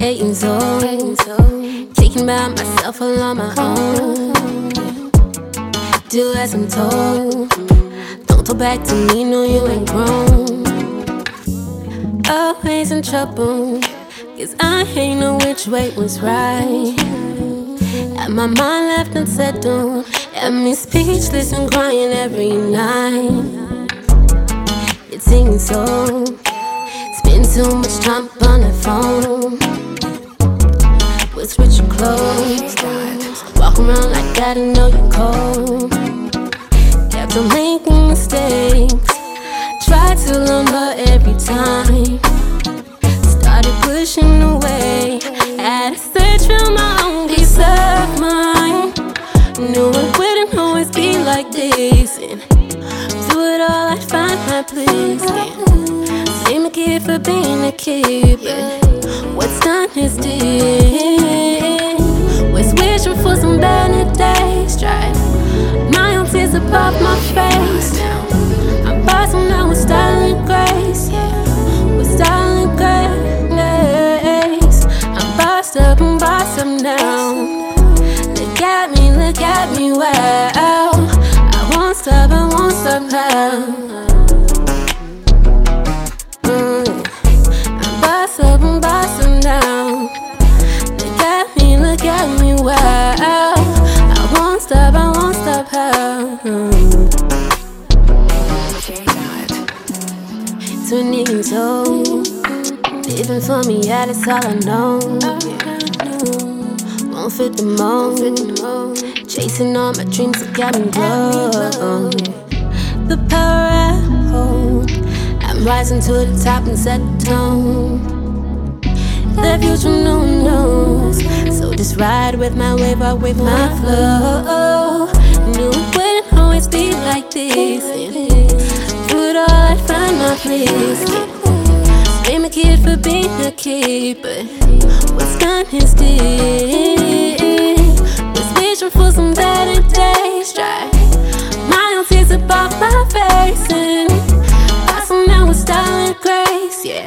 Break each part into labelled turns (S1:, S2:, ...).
S1: hating so, thinking about myself all on my own. Do as I'm told. Don't talk back to me, no you ain't grown. Always in trouble, 'cause I ain't know which way was right. And my mind left unsettled, had me speechless and crying every night. It seems so, spend too much time on the phone. We'll switch your clothes, walk around like that and know you're cold. Kept on making mistakes, tried to learn but every time started pushing away. Had to search for my own peace of mind. Knew it wouldn't always be like this, and through it all I'd find my place. Blame a kid for being a kid, but what's done is did. Was wishing for some better days, tried my own tears above my face. I'm bossing now with style and grace, with style and grace. I'm bossed up now. Look at me, wow. I won't stop now. I'm bossed up now. Look at me, wow. I won't stop now. To a nigga so living for me, yeah, that's all I know. Won't fit the mold, chasing all my dreams that got me low. The power I hold, I'm rising to the top and set the tone. The future no one knows, so just ride with my wave, I with my flow. Knew it wouldn't always be like this, through it all I'd find my place. Blame a kid for being a kid, but what's done is did. Was wishing for some better days, try my own tears above my face, and awesome now with style and grace, yeah.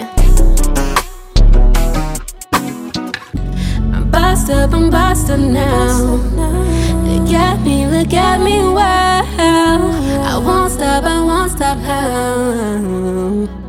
S1: I'm bossed up now. Look at me, wow. I won't stop now.